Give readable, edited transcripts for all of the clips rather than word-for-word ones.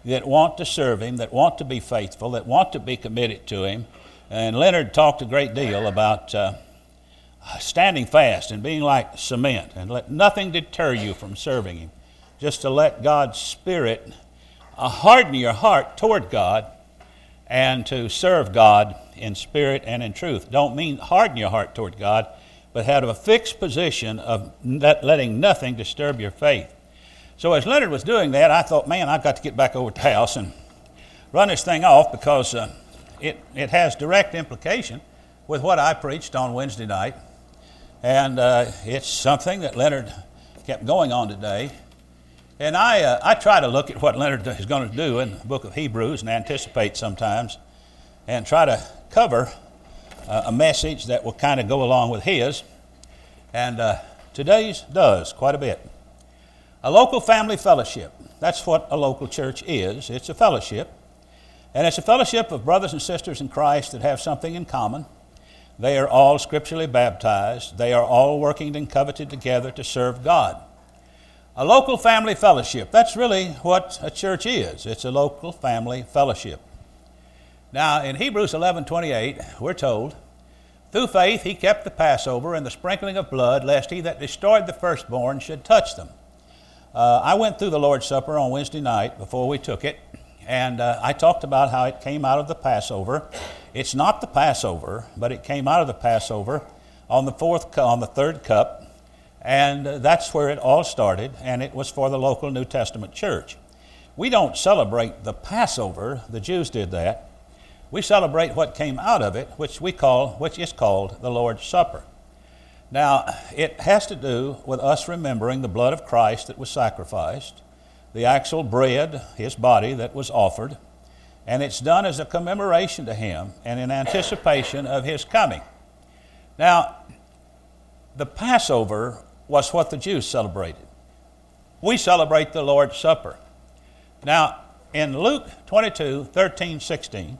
that want to serve Him, that want to be faithful, that want to be committed to Him. And Leonard talked a great deal about standing fast and being like cement, and let nothing deter you from serving Him. Just to let God's Spirit harden your heart toward God and to serve God in spirit and in truth. Don't mean harden your heart toward God, but have a fixed position of letting nothing disturb your faith. So as Leonard was doing that, I thought, man, I've got to get back over to the house and run this thing off, because it has direct implication with what I preached on Wednesday night. And it's something that Leonard kept going on today. And I try to look at what Leonard is going to do in the book of Hebrews and anticipate sometimes and try to cover a message that will kind of go along with his. And today's does quite a bit. A local family fellowship. That's what a local church is. It's a fellowship. And it's a fellowship of brothers and sisters in Christ that have something in common. They are all scripturally baptized. They are all working and coveted together to serve God. A local family fellowship. That's really what a church is. It's a local family fellowship. Now, in Hebrews 11:28, we're told, through faith he kept the Passover and the sprinkling of blood, lest he that destroyed the firstborn should touch them. I went through the Lord's Supper on Wednesday night before we took it, and I talked about how it came out of the Passover. It's not the Passover, but it came out of the Passover on the third cup. And that's where it all started, and it was for the local New Testament church. We don't celebrate the Passover. The Jews did that. We celebrate what came out of it, which is called the Lord's Supper. Now, it has to do with us remembering the blood of Christ that was sacrificed, the actual bread, His body, that was offered, and it's done as a commemoration to Him and in anticipation of His coming. Now, the Passover was what the Jews celebrated. We celebrate the Lord's Supper. Now, in Luke 22:13-16,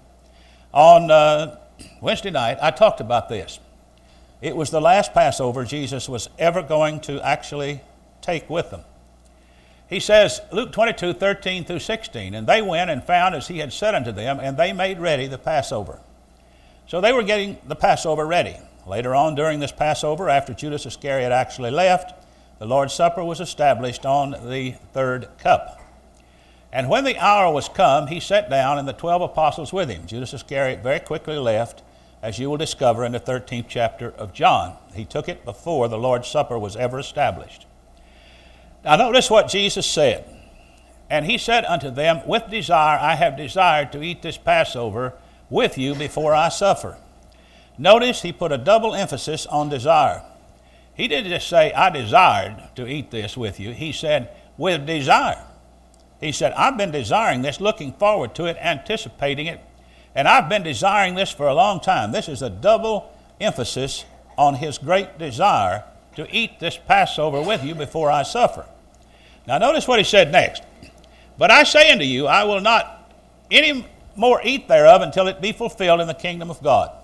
on Wednesday night, I talked about this. It was the last Passover Jesus was ever going to actually take with them. He says, Luke 22:13-16, and they went and found as He had said unto them, and they made ready the Passover. So they were getting the Passover ready. Later on during this Passover, after Judas Iscariot actually left, the Lord's Supper was established on the third cup. And when the hour was come, He sat down and the 12 apostles with Him. Judas Iscariot very quickly left, as you will discover in the 13th chapter of John. He took it before the Lord's Supper was ever established. Now notice what Jesus said. And He said unto them, with desire I have desired to eat this Passover with you before I suffer. Notice He put a double emphasis on desire. He didn't just say, I desired to eat this with you. He said, with desire. He said, I've been desiring this, looking forward to it, anticipating it, and I've been desiring this for a long time. This is a double emphasis on His great desire to eat this Passover with you before I suffer. Now notice what He said next. But I say unto you, I will not any more eat thereof until it be fulfilled in the kingdom of God.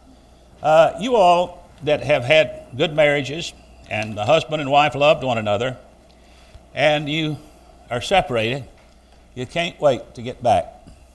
You all that have had good marriages and the husband and wife loved one another and you are separated, you can't wait to get back.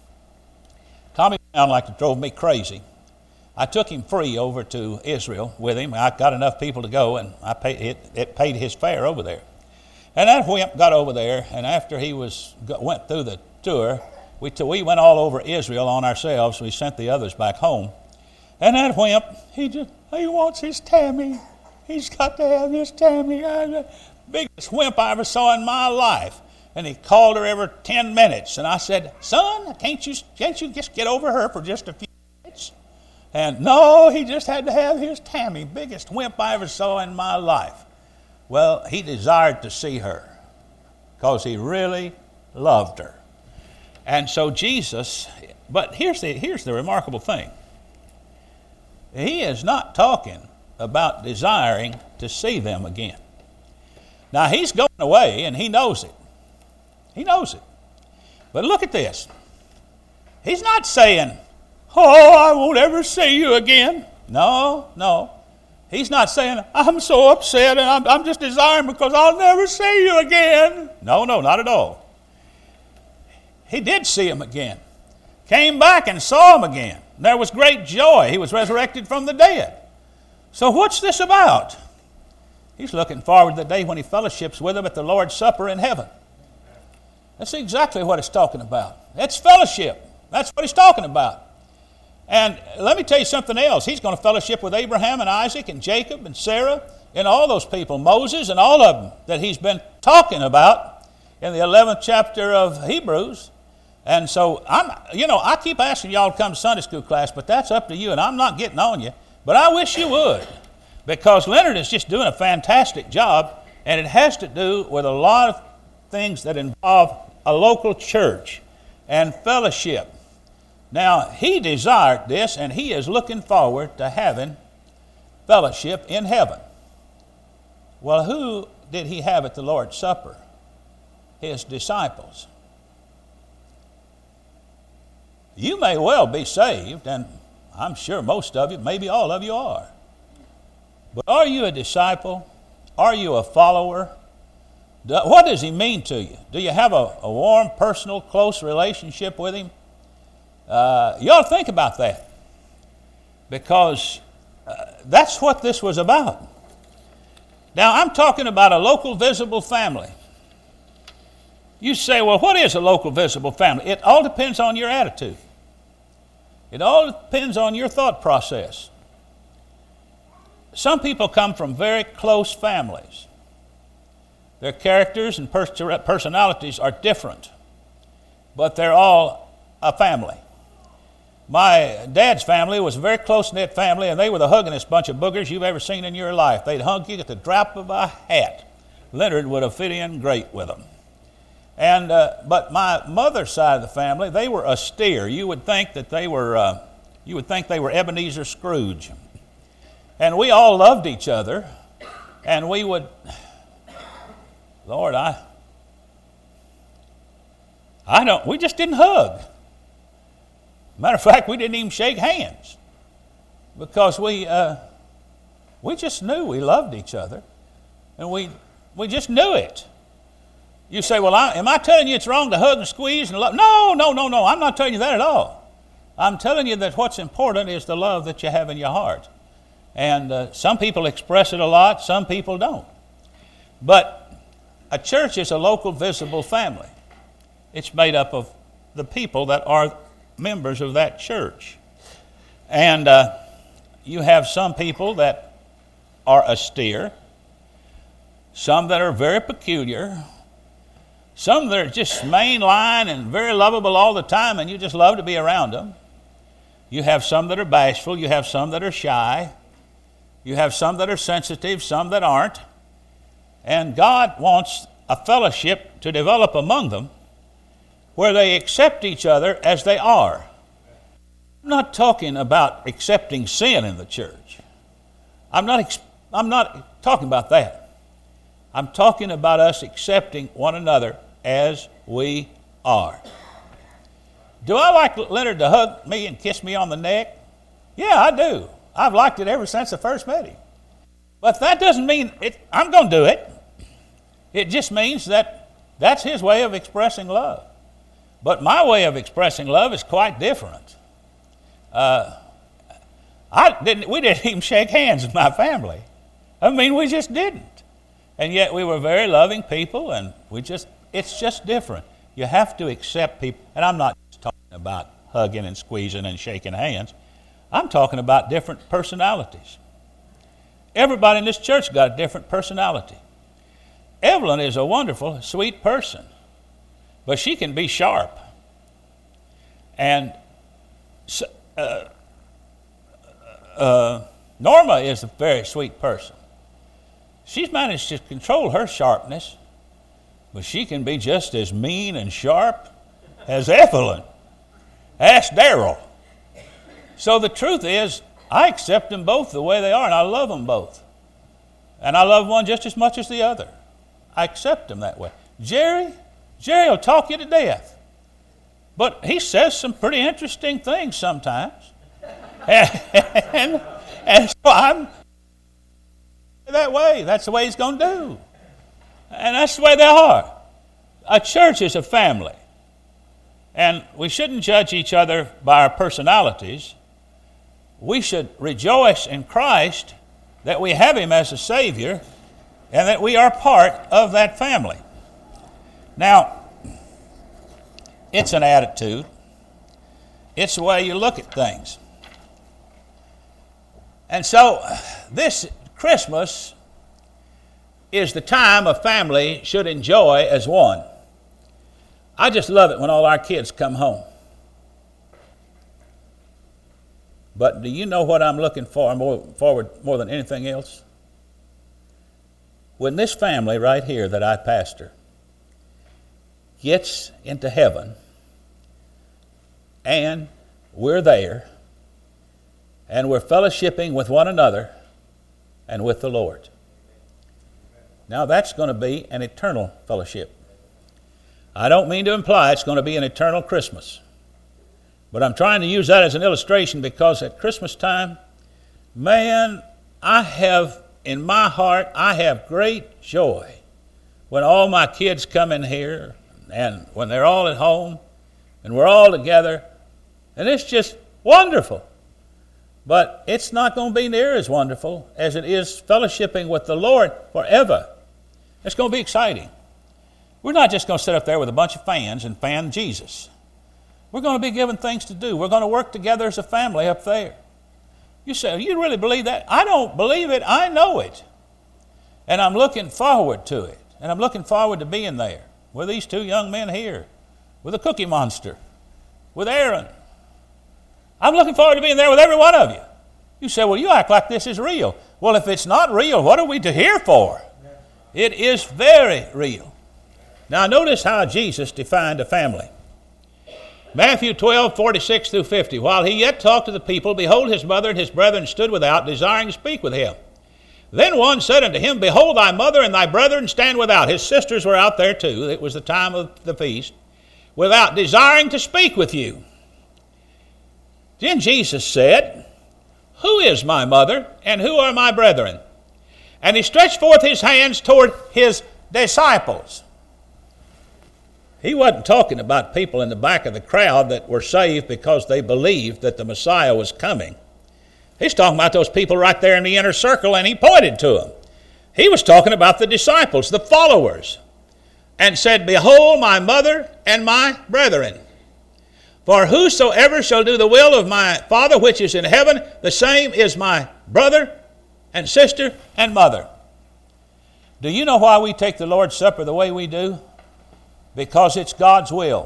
Tommy Brown drove me crazy. I took him free over to Israel with him. I got enough people to go, and it paid his fare over there. And that wimp got over there, and after he went through the tour, we went all over Israel on ourselves. We sent the others back home. And that wimp, he wants his Tammy. He's got to have his Tammy. The biggest wimp I ever saw in my life. And he called her every 10 minutes. And I said, son, can't you just get over her for just a few minutes? And no, he just had to have his Tammy. Biggest wimp I ever saw in my life. Well, he desired to see her because he really loved her. And so Jesus, but here's the remarkable thing. He is not talking about desiring to see them again. Now, He's going away, and He knows it. He knows it. But look at this. He's not saying, oh, I won't ever see you again. No. He's not saying, I'm so upset and I'm just desiring because I'll never see you again. No, not at all. he did see him again. Came back and saw him again. There was great joy. He was resurrected from the dead. So what's this about? He's looking forward to the day when he fellowships with them at the Lord's Supper in heaven. That's exactly what it's talking about. It's fellowship. That's what he's talking about. And let me tell you something else. He's going to fellowship with Abraham and Isaac and Jacob and Sarah and all those people, Moses and all of them that he's been talking about in the 11th chapter of Hebrews. And so, I keep asking y'all to come to Sunday school class, but that's up to you, and I'm not getting on you. But I wish you would, because Leonard is just doing a fantastic job, and it has to do with a lot of things that involve a local church and fellowship. Now, he desired this, and he is looking forward to having fellowship in heaven. Well, who did he have at the Lord's Supper? His disciples. You may well be saved, and I'm sure most of you, maybe all of you are. But are you a disciple? Are you a follower? What does he mean to you? Do you have a warm, personal, close relationship with him? You ought to think about that, because that's what this was about. Now, I'm talking about a local visible family. You say, well, what is a local visible family? It all depends on your attitude. It all depends on your thought process. Some people come from very close families. Their characters and personalities are different, but they're all a family. My dad's family was a very close-knit family, and they were the huggingest bunch of boogers you've ever seen in your life. They'd hug you at the drop of a hat. Leonard would have fit in great with them. And but my mother's side of the family, they were austere. You would think they were Ebenezer Scrooge. And we all loved each other, and we would, Lord, we just didn't hug. Matter of fact, we didn't even shake hands, because we just knew we loved each other, and we just knew it. You say, well, am I telling you it's wrong to hug and squeeze and love? No, I'm not telling you that at all. I'm telling you that what's important is the love that you have in your heart. And some people express it a lot, some people don't. But a church is a local visible family. It's made up of the people that are members of that church. And you have some people that are austere, some that are very peculiar, some that are just mainline and very lovable all the time, and you just love to be around them. You have some that are bashful, you have some that are shy, you have some that are sensitive, some that aren't. And God wants a fellowship to develop among them where they accept each other as they are. I'm not talking about accepting sin in the church. I'm not talking about that. I'm talking about us accepting one another as we are. Do I like Leonard to hug me and kiss me on the neck? Yeah, I do. I've liked it ever since I first met him. But that doesn't mean I'm going to do it. It just means that that's his way of expressing love. But my way of expressing love is quite different. We didn't even shake hands with my family. I mean, we just didn't. And yet we were very loving people, and it's just different. You have to accept people. And I'm not just talking about hugging and squeezing and shaking hands. I'm talking about different personalities. Everybody in this church got a different personality. Evelyn is a wonderful, sweet person, but she can be sharp. And Norma is a very sweet person. She's managed to control her sharpness, but she can be just as mean and sharp as Evelyn. Ask Daryl. So the truth is, I accept them both the way they are, and I love them both. And I love one just as much as the other. I accept them that way. Jerry will talk you to death. But he says some pretty interesting things sometimes. and so I'm that way. That's the way he's going to do. And that's the way they are. A church is a family. And we shouldn't judge each other by our personalities. We should rejoice in Christ that we have Him as a Savior and that we are part of that family. Now, it's an attitude. It's the way you look at things. And so, this Christmas is the time a family should enjoy as one. I just love it when all our kids come home. But do you know what I'm looking forward more than anything else? When this family right here that I pastor gets into heaven and we're there and we're fellowshipping with one another and with the Lord. Now that's going to be an eternal fellowship. I don't mean to imply it's going to be an eternal Christmas. But I'm trying to use that as an illustration because at Christmas time, man, in my heart, I have great joy when all my kids come in here and when they're all at home and we're all together. And it's just wonderful. But it's not going to be near as wonderful as it is fellowshipping with the Lord forever. It's going to be exciting. We're not just going to sit up there with a bunch of fans and fan Jesus. We're going to be given things to do. We're going to work together as a family up there. You say, you really believe that? I don't believe it. I know it. And I'm looking forward to it. And I'm looking forward to being there with these two young men here, with the Cookie Monster, with Aaron. I'm looking forward to being there with every one of you. You say, well, you act like this is real. Well, if it's not real, what are we to here for? It is very real. Now, notice how Jesus defined a family. Matthew 12:46 through 50. While he yet talked to the people, behold, his mother and his brethren stood without, desiring to speak with him. Then one said unto him, behold, thy mother and thy brethren stand without. His sisters were out there too. It was the time of the feast. Without, desiring to speak with you. Then Jesus said, who is my mother, and who are my brethren? And he stretched forth his hands toward his disciples. He wasn't talking about people in the back of the crowd that were saved because they believed that the Messiah was coming. He's talking about those people right there in the inner circle, and he pointed to them. He was talking about the disciples, the followers, and said, behold, my mother and my brethren. For whosoever shall do the will of my Father which is in heaven, the same is my brother and sister and mother. Do you know why we take the Lord's Supper the way we do? Because it's God's will.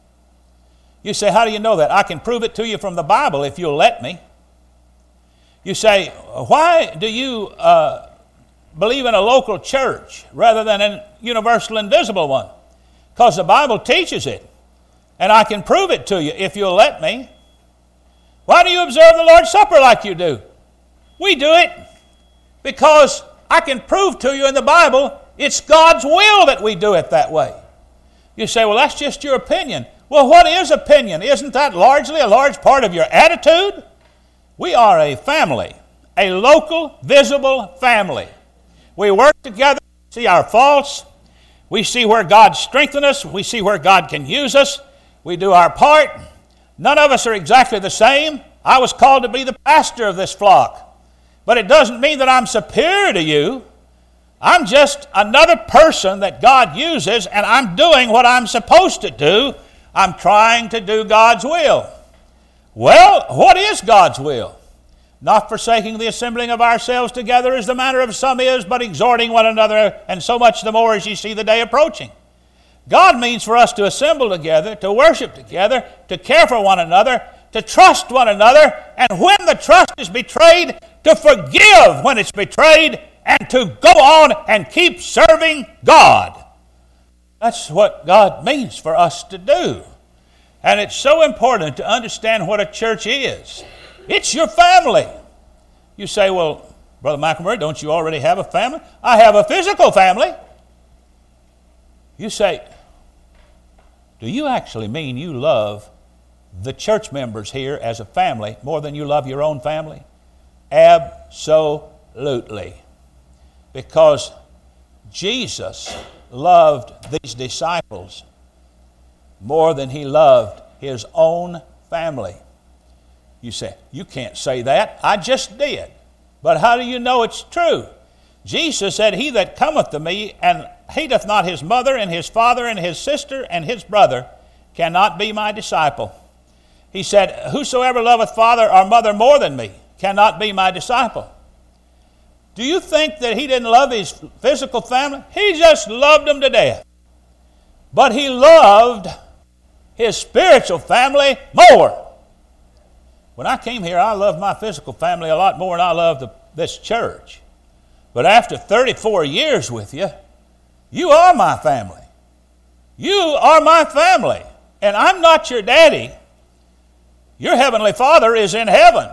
You say, how do you know that? I can prove it to you from the Bible if you'll let me. You say, why do you believe in a local church rather than a universal invisible one? Because the Bible teaches it. And I can prove it to you if you'll let me. Why do you observe the Lord's Supper like you do? We do it because I can prove to you in the Bible it's God's will that we do it that way. You say, well, that's just your opinion. Well, what is opinion? Isn't that largely a large part of your attitude? We are a family, a local, visible family. We work together, see our faults. We see where God strengthens us. We see where God can use us. We do our part. None of us are exactly the same. I was called to be the pastor of this flock. But it doesn't mean that I'm superior to you. I'm just another person that God uses, and I'm doing what I'm supposed to do. I'm trying to do God's will. Well, what is God's will? Not forsaking the assembling of ourselves together as the manner of some is, but exhorting one another, and so much the more as ye see the day approaching. God means for us to assemble together, to worship together, to care for one another, to trust one another, and when the trust is betrayed, to forgive when it's betrayed, and to go on and keep serving God. That's what God means for us to do. And it's so important to understand what a church is. It's your family. You say, well, Brother McElmurray, don't you already have a family? I have a physical family. You say, do you actually mean you love the church members here as a family more than you love your own family? Absolutely. Because Jesus loved these disciples more than he loved his own family. You say, you can't say that. I just did. But how do you know it's true? Jesus said, he that cometh to me and hateth not his mother and his father and his sister and his brother cannot be my disciple. He said, whosoever loveth father or mother more than me cannot be my disciple. Do you think that he didn't love his physical family? He just loved them to death. But he loved his spiritual family more. When I came here, I loved my physical family a lot more than I loved this church. But after 34 years with you, you are my family. You are my family. And I'm not your daddy. Your heavenly Father is in heaven.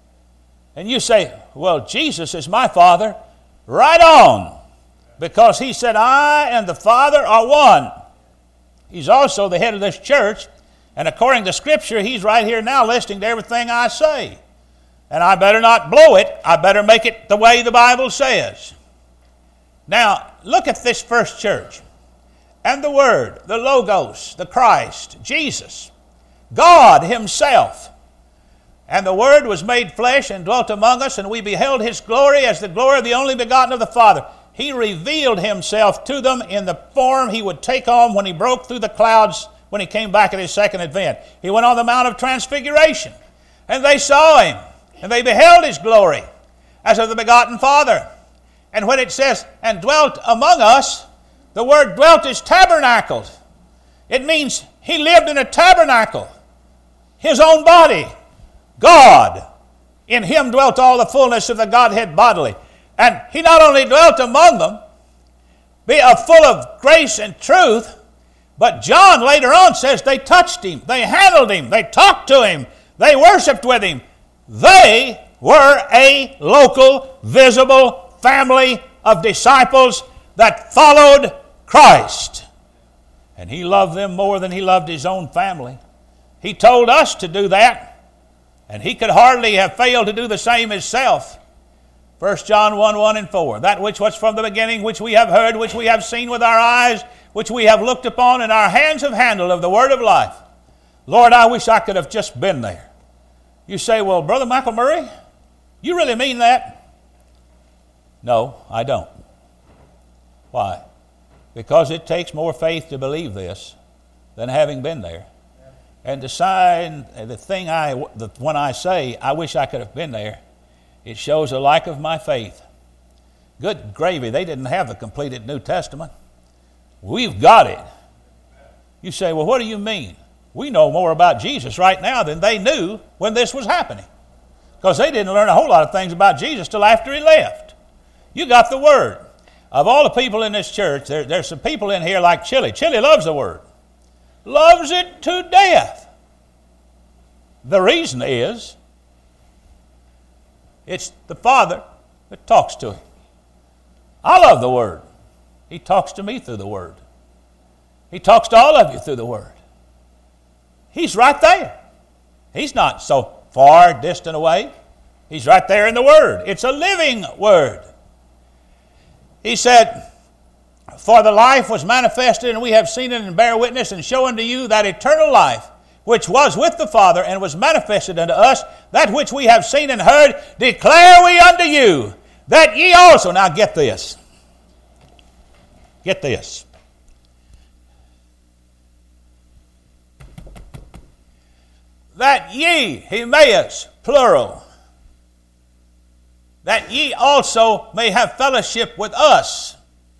And you say, well, Jesus is my Father. Right on. Because he said, I and the Father are one. He's also the head of this church. And according to Scripture, he's right here now listening to everything I say. And I better not blow it. I better make it the way the Bible says. Now, look at this first church. And the Word, the Logos, the Christ, Jesus, God himself. And the Word was made flesh and dwelt among us, and we beheld his glory as the glory of the only begotten of the Father. He revealed himself to them in the form he would take on when he broke through the clouds when he came back at his second advent. He went on the Mount of Transfiguration, and they saw him, and they beheld his glory as of the begotten Father. And when it says, and dwelt among us, the word dwelt is tabernacled. It means he lived in a tabernacle, his own body. God, in him dwelt all the fullness of the Godhead bodily. And he not only dwelt among them, being full of grace and truth, but John later on says they touched him, they handled him, they talked to him, they worshiped with him. They were a local, visible family of disciples that followed Christ. And he loved them more than he loved his own family. He told us to do that. And he could hardly have failed to do the same himself. 1 John 1, and 4. That which was from the beginning, which we have heard, which we have seen with our eyes, which we have looked upon, and our hands have handled of the word of life. Lord, I wish I could have just been there. You say, well, Brother Michael Murray, you really mean that? No, I don't. Why? Because it takes more faith to believe this than having been there. And decide when I say, I wish I could have been there, it shows a lack of my faith. Good gravy, they didn't have the completed New Testament. We've got it. You say, well, what do you mean? We know more about Jesus right now than they knew when this was happening. Because they didn't learn a whole lot of things about Jesus till after he left. You got the Word. Of all the people in this church, there's some people in here like Chili. Chili loves the Word. Loves it to death. The reason is, it's the Father that talks to him. I love the Word. He talks to me through the Word. He talks to all of you through the Word. He's right there. He's not so far distant away. He's right there in the Word. It's a living Word. He said, for the life was manifested, and we have seen it and bear witness and show unto you that eternal life, which was with the Father and was manifested unto us, that which we have seen and heard, declare we unto you, that ye also, now get this. Get this. That ye, Emmaus, plural, that ye also may have fellowship with us.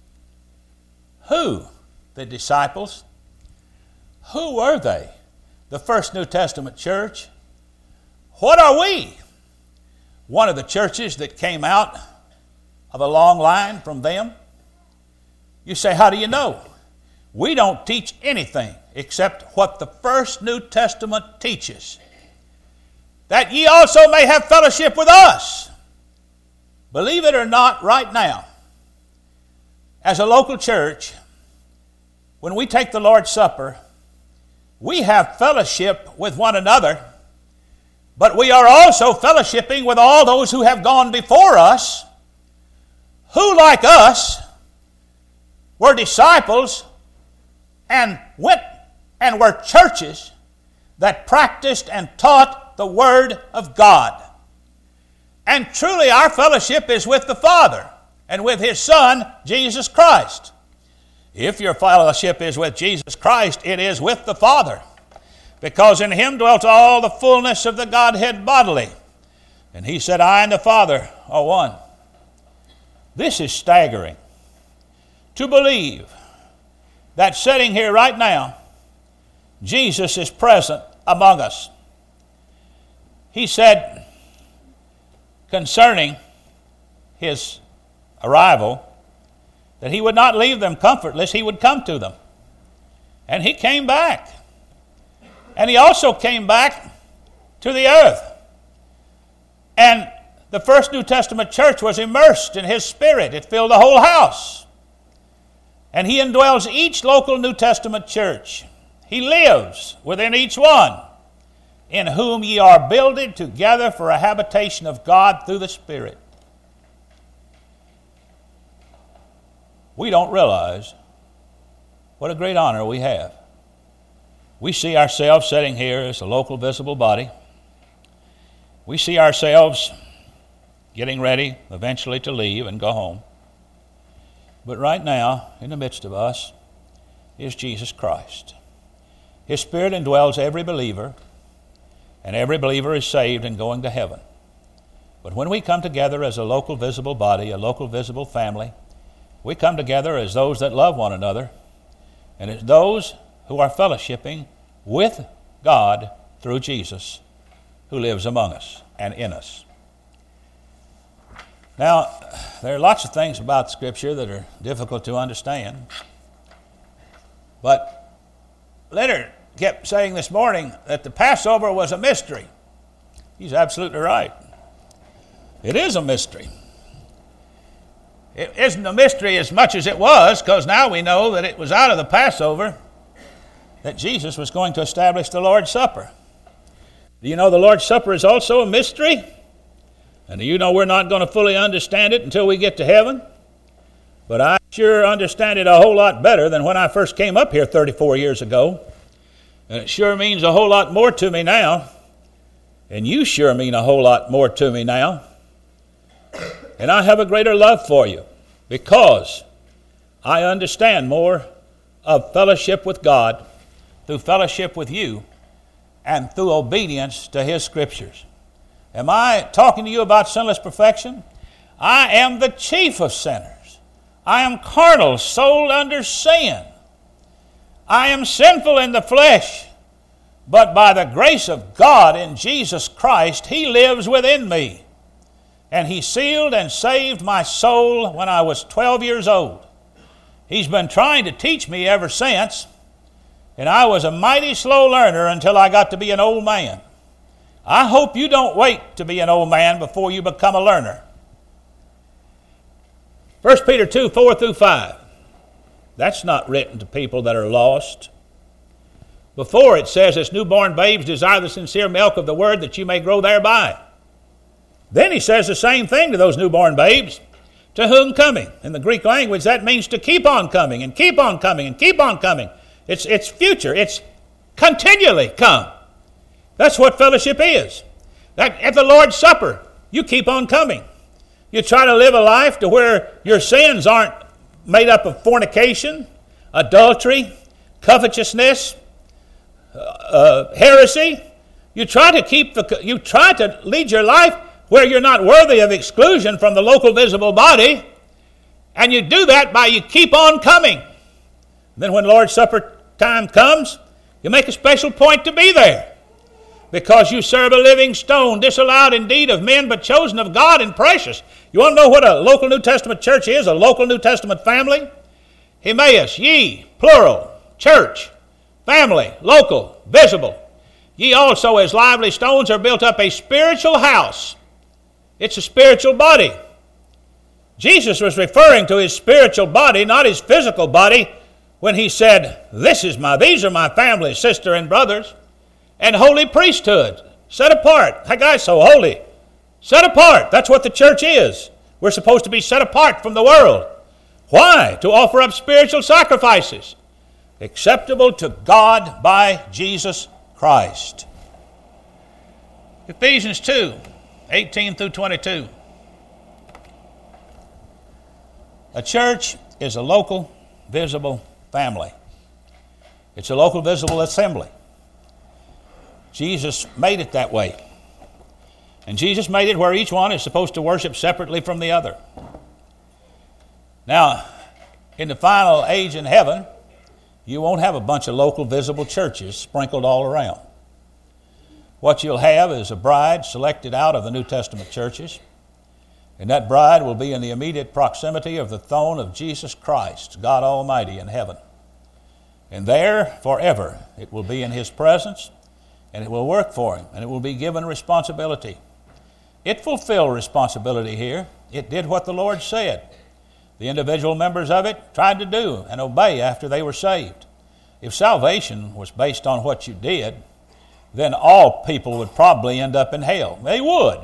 Who? The disciples. Who were they? The first New Testament church. What are we? One of the churches that came out of a long line from them. You say, how do you know? We don't teach anything except what the first New Testament teaches. That ye also may have fellowship with us. Believe it or not, right now, as a local church, when we take the Lord's Supper, we have fellowship with one another, but we are also fellowshipping with all those who have gone before us, who, like us, were disciples and went and were churches that practiced and taught the Word of God. And truly our fellowship is with the Father and with His Son, Jesus Christ. If your fellowship is with Jesus Christ, it is with the Father, because in Him dwelt all the fullness of the Godhead bodily. And He said, I and the Father are one. This is staggering. To believe that sitting here right now, Jesus is present among us. He said concerning His arrival that He would not leave them comfortless, He would come to them. And He came back. And He also came back to the earth. And the first New Testament church was immersed in His Spirit. It filled the whole house. And He indwells each local New Testament church. He lives within each one, in whom ye are builded together for a habitation of God through the Spirit. We don't realize what a great honor we have. We see ourselves sitting here as a local visible body. We see ourselves getting ready eventually to leave and go home. But right now, in the midst of us, is Jesus Christ. His Spirit indwells every believer, and every believer is saved and going to heaven. But when we come together as a local visible body, a local visible family, we come together as those that love one another, and as those who are fellowshipping with God through Jesus, who lives among us and in us. Now, there are lots of things about Scripture that are difficult to understand, but Leonard kept saying this morning that the Passover was a mystery. He's absolutely right. It is a mystery. It isn't a mystery as much as it was, because now we know that it was out of the Passover that Jesus was going to establish the Lord's Supper. Do you know the Lord's Supper is also a mystery? And do you know we're not going to fully understand it until we get to heaven? But I sure understand it a whole lot better than when I first came up here 34 years ago. And it sure means a whole lot more to me now. And you sure mean a whole lot more to me now. And I have a greater love for you because I understand more of fellowship with God through fellowship with you and through obedience to His Scriptures. Am I talking to you about sinless perfection? I am the chief of sinners. I am carnal, sold under sin. I am sinful in the flesh, but by the grace of God in Jesus Christ, He lives within me. And He sealed and saved my soul when I was 12 years old. He's been trying to teach me ever since, and I was a mighty slow learner until I got to be an old man. I hope you don't wait to be an old man before you become a learner. 1 Peter 2, 4 through 5. That's not written to people that are lost. Before it says, as newborn babes desire the sincere milk of the word that you may grow thereby. Then he says the same thing to those newborn babes, to whom coming. In the Greek language, that means to keep on coming and keep on coming and keep on coming. It's future. It's continually come. That's what fellowship is. That at the Lord's Supper, you keep on coming. You try to live a life to where your sins aren't made up of fornication, adultery, covetousness, heresy. You try to lead your life where you're not worthy of exclusion from the local visible body, and you do that by you keep on coming. Then when Lord's Supper time comes, you make a special point to be there, because you serve a living stone, disallowed indeed of men, but chosen of God and precious. You want to know what a local New Testament church is, a local New Testament family? Emmaus, ye, plural, church, family, local, visible. Ye also as lively stones are built up a spiritual house. It's a spiritual body. Jesus was referring to His spiritual body, not His physical body, when He said, these are my family, sister and brothers, and holy priesthood, set apart. That guy's so holy. Set apart. That's what the church is. We're supposed to be set apart from the world. Why? To offer up spiritual sacrifices. acceptable to God by Jesus Christ. Ephesians 2, 18 through 22. A church is a local, visible family. It's a local, visible assembly. Jesus made it that way. And Jesus made it where each one is supposed to worship separately from the other. Now, in the final age in heaven, you won't have a bunch of local, visible churches sprinkled all around. What you'll have is a bride selected out of the New Testament churches, and that bride will be in the immediate proximity of the throne of Jesus Christ, God Almighty in heaven. And there, forever, it will be in His presence, and it will work for Him, and it will be given responsibility. It fulfilled responsibility here. It did what the Lord said. The individual members of it tried to do and obey after they were saved. If salvation was based on what you did, then all people would probably end up in hell. They would.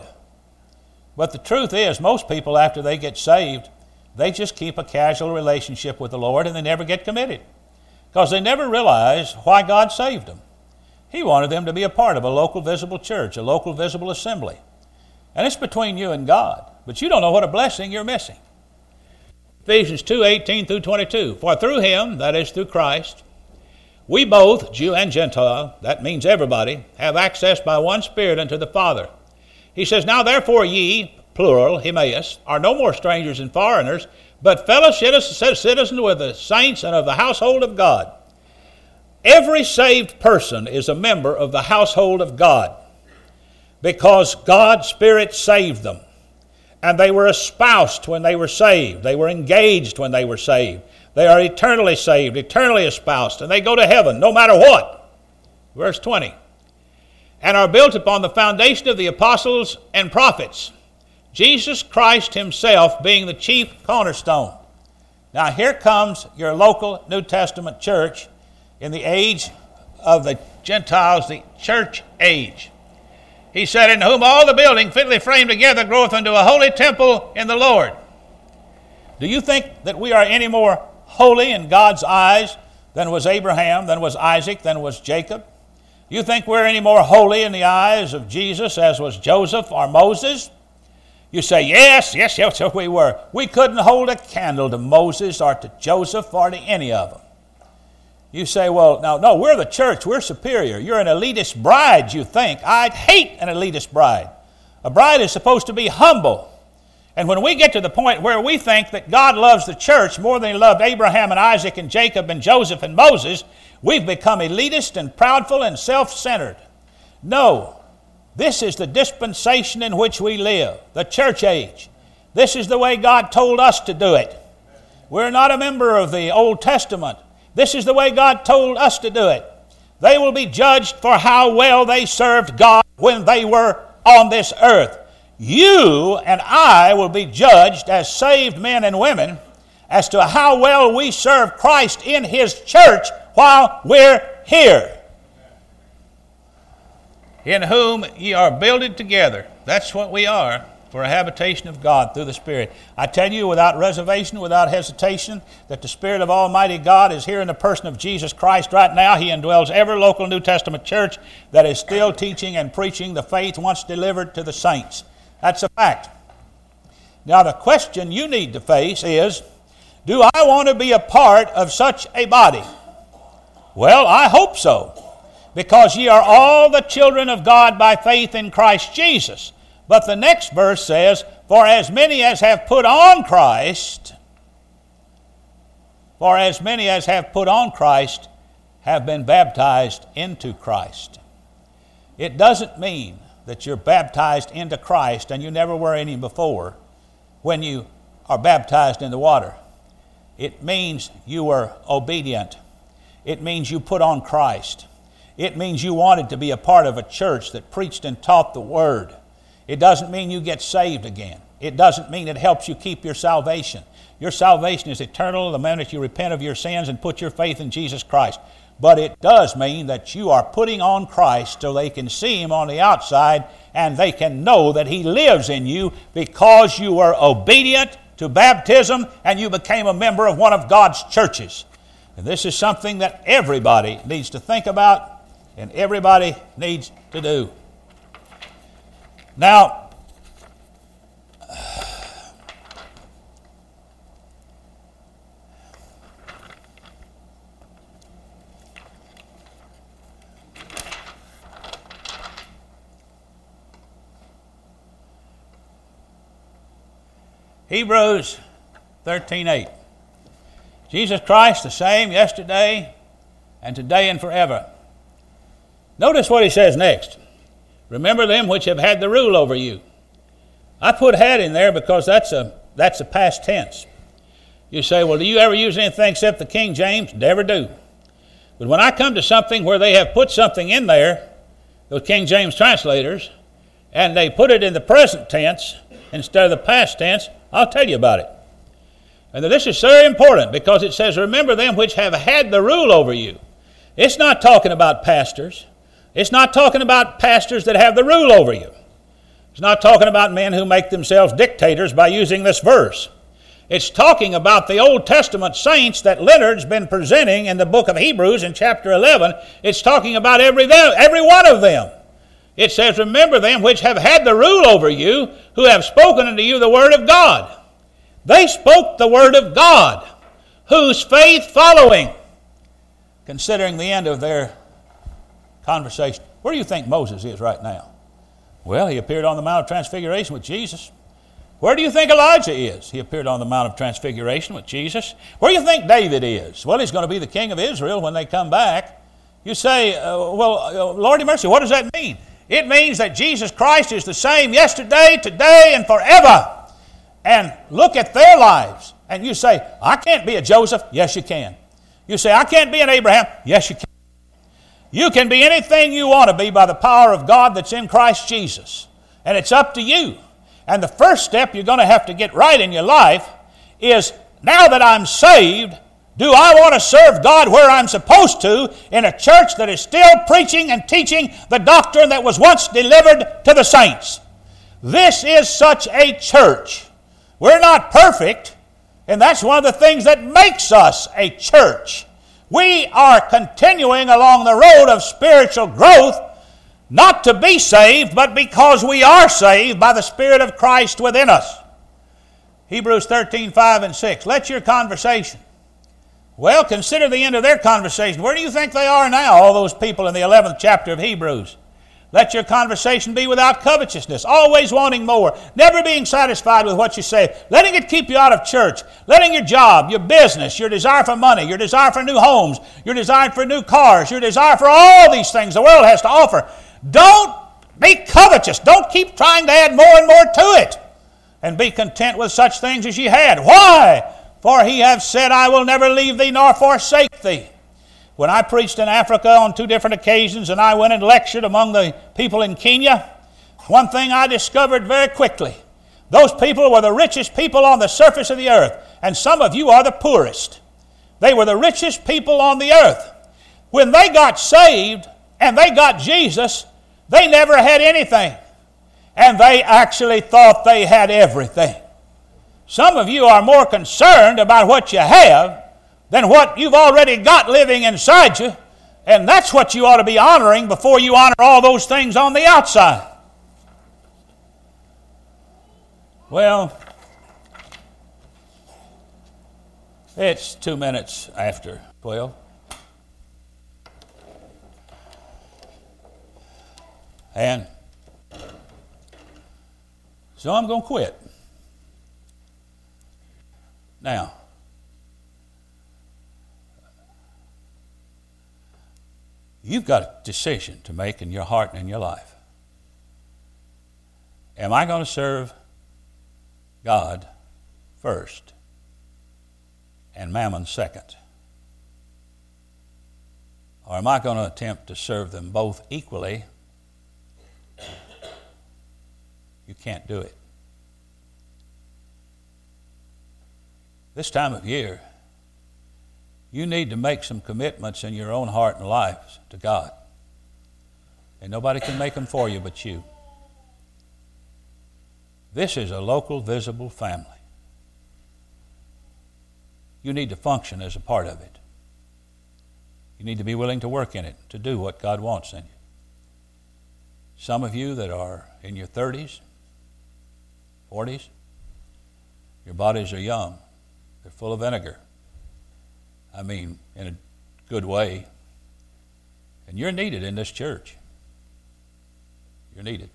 But the truth is, most people, after they get saved, they just keep a casual relationship with the Lord and they never get committed because they never realize why God saved them. He wanted them to be a part of a local visible church, a local visible assembly. And it's between you and God. But you don't know what a blessing you're missing. Ephesians 2, 18 through 22. For through Him, that is through Christ, we both, Jew and Gentile, that means everybody, have access by one Spirit unto the Father. He says, now therefore ye, plural, Himaeus, are no more strangers and foreigners, but fellow citizens with the saints and of the household of God. Every saved person is a member of the household of God because God's Spirit saved them. And they were espoused when they were saved. They were engaged when they were saved. They are eternally saved, eternally espoused, and they go to heaven no matter what. Verse 20. And are built upon the foundation of the apostles and prophets, Jesus Christ Himself being the chief cornerstone. Now here comes your local New Testament church in the age of the Gentiles, the church age. He said, in whom all the building fitly framed together groweth unto a holy temple in the Lord. Do you think that we are any more holy in God's eyes than was Abraham, than was Isaac, than was Jacob? Do you think we're any more holy in the eyes of Jesus as was Joseph or Moses? You say, yes, we were. We couldn't hold a candle to Moses or to Joseph or to any of them. You say, well, no, we're the church. We're superior. You're an elitist bride, you think. I'd hate an elitist bride. A bride is supposed to be humble. And when we get to the point where we think that God loves the church more than He loved Abraham and Isaac and Jacob and Joseph and Moses, we've become elitist and proudful and self-centered. No, this is the dispensation in which we live, the church age. This is the way God told us to do it. We're not a member of the Old Testament. This is the way God told us to do it. They will be judged for how well they served God when they were on this earth. You and I will be judged as saved men and women as to how well we serve Christ in His church while we're here. In whom ye are builded together. That's what we are, for a habitation of God through the Spirit. I tell you without reservation, without hesitation, that the Spirit of Almighty God is here in the person of Jesus Christ right now. He indwells every local New Testament church that is still teaching and preaching the faith once delivered to the saints. That's a fact. Now the question you need to face is, do I want to be a part of such a body? Well, I hope so, because ye are all the children of God by faith in Christ Jesus. But the next verse says, for as many as have put on Christ, have been baptized into Christ. It doesn't mean that you're baptized into Christ and you never were any before when you are baptized in the water. It means you were obedient. It means you put on Christ. It means you wanted to be a part of a church that preached and taught the Word. It doesn't mean you get saved again. It doesn't mean it helps you keep your salvation. Your salvation is eternal the minute you repent of your sins and put your faith in Jesus Christ. But it does mean that you are putting on Christ so they can see Him on the outside and they can know that He lives in you because you were obedient to baptism and you became a member of one of God's churches. And this is something that everybody needs to think about and everybody needs to do. Now, Hebrews 13:8. Jesus Christ the same yesterday and today and forever. Notice what he says next. Remember them which have had the rule over you. I put had in there because that's a past tense. You say, well, do you ever use anything except the King James? Never do. But when I come to something where they have put something in there, those King James translators, and they put it in the present tense instead of the past tense, I'll tell you about it. And this is very important because it says, remember them which have had the rule over you. It's not talking about pastors. It's not talking about pastors that have the rule over you. It's not talking about men who make themselves dictators by using this verse. It's talking about the Old Testament saints that Leonard's been presenting in the book of Hebrews in chapter 11. It's talking about every one of them. It says, remember them which have had the rule over you, who have spoken unto you the word of God. They spoke the word of God, whose faith following. Considering the end of their conversation, where do you think Moses is right now? Well, he appeared on the Mount of Transfiguration with Jesus. Where do you think Elijah is? He appeared on the Mount of Transfiguration with Jesus. Where do you think David is? Well, he's going to be the king of Israel when they come back. You say, Lord have mercy, what does that mean? It means that Jesus Christ is the same yesterday, today, and forever. And look at their lives. And you say, I can't be a Joseph. Yes, you can. You say, I can't be an Abraham. Yes, you can. You can be anything you want to be by the power of God that's in Christ Jesus. And it's up to you. And the first step you're going to have to get right in your life is, now that I'm saved, do I want to serve God where I'm supposed to in a church that is still preaching and teaching the doctrine that was once delivered to the saints? This is such a church. We're not perfect, and that's one of the things that makes us a church. We are continuing along the road of spiritual growth, not to be saved, but because we are saved by the Spirit of Christ within us. Hebrews 13:5 and 6. Let your conversation. Well, consider the end of their conversation. Where do you think they are now, all those people in the 11th chapter of Hebrews? Let your conversation be without covetousness, always wanting more, never being satisfied with what you say, letting it keep you out of church, letting your job, your business, your desire for money, your desire for new homes, your desire for new cars, your desire for all these things the world has to offer. Don't be covetous. Don't keep trying to add more and more to it. And be content with such things as ye had. Why? For he hath said, I will never leave thee nor forsake thee. When I preached in Africa on 2 different occasions and I went and lectured among the people in Kenya, one thing I discovered very quickly. Those people were the richest people on the surface of the earth. And some of you are the poorest. They were the richest people on the earth. When they got saved and they got Jesus, they never had anything. And they actually thought they had everything. Some of you are more concerned about what you have than what you've already got living inside you. And that's what you ought to be honoring before you honor all those things on the outside. Well, it's 2 minutes after 12. And so I'm going to quit. Now, you've got a decision to make in your heart and in your life. Am I going to serve God first and mammon second? Or am I going to attempt to serve them both equally? You can't do it. This time of year, you need to make some commitments in your own heart and life to God. And nobody can make them for you but you. This is a local, visible family. You need to function as a part of it. You need to be willing to work in it, to do what God wants in you. Some of you that are in your 30s, 40s, your bodies are young. They're full of vinegar. I mean, in a good way. And you're needed in this church. You're needed.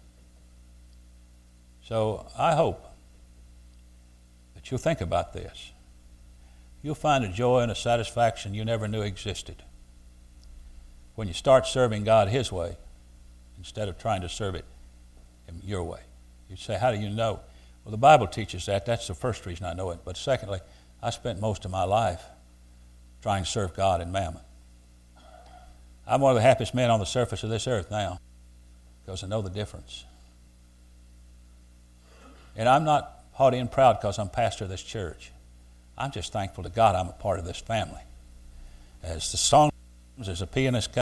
So I hope that you'll think about this. You'll find a joy and a satisfaction you never knew existed when you start serving God His way instead of trying to serve it your way. You say, how do you know? Well, the Bible teaches that. That's the first reason I know it. But secondly, I spent most of my life trying to serve God in mammon. I'm one of the happiest men on the surface of this earth now because I know the difference. And I'm not haughty and proud because I'm pastor of this church. I'm just thankful to God I'm a part of this family. As the song, as a pianist